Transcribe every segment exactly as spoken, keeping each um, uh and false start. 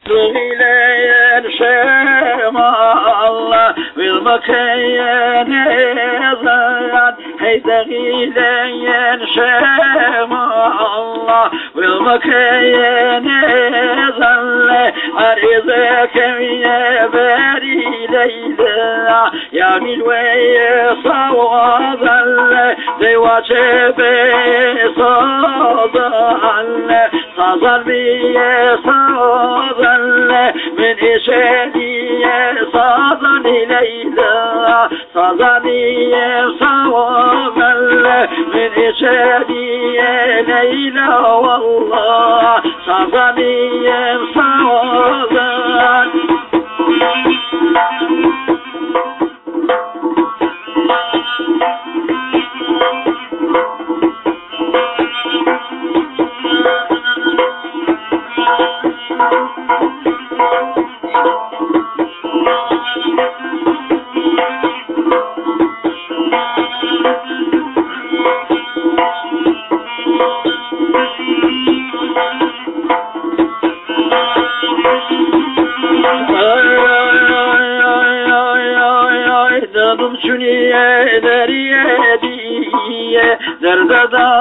تغيلين شما الله والمكين زيان هي تغيلين شما الله والمكين زل عريضك يا باري ليلى يا من ويصوض زي وجبي صوض صار بي صوض من إشادي صادني ليلى صادني صوض من إشادي ليلى والله صادني صوض شنية دريدية درد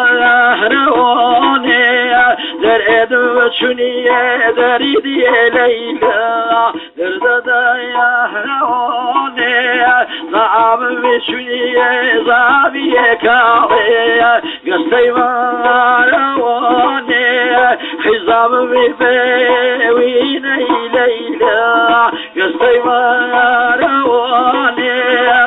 دهرونية درد شنية دريدية ليلى درد دهرونية صعب شنية زابية كاوية قصي مارونية حزام بيوين ليلى قصي مارونية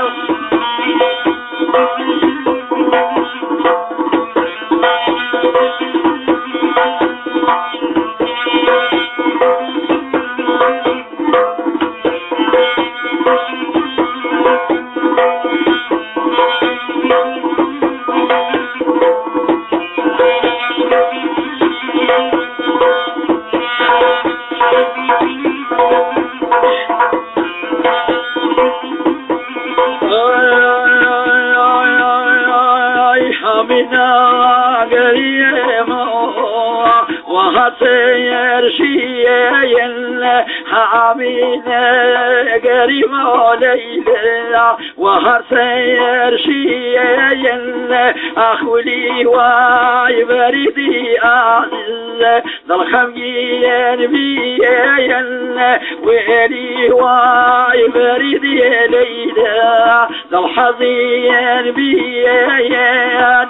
وهاتير شيئين حامينا قريب ليلى وهاتير شيئين أخولي واي بريدي عزيز ذا الخميين بيين ويلي واي بريدي ليلى ذا الحزين بيين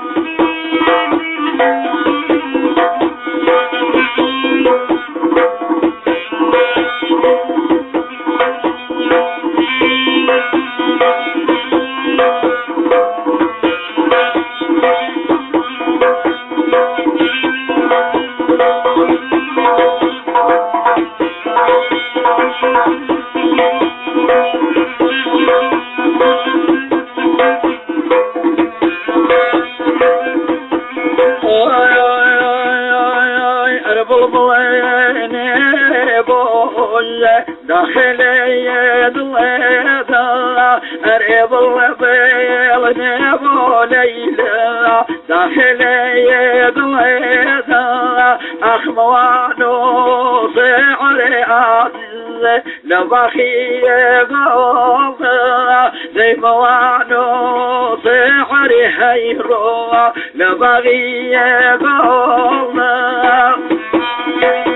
داخل يد الغيطة أريض البيل نبو ليلى داخل يد الغيطة أخموانو سعر عزيز لبخي بوضا زي موانو سعر هيرو لبغي بوضا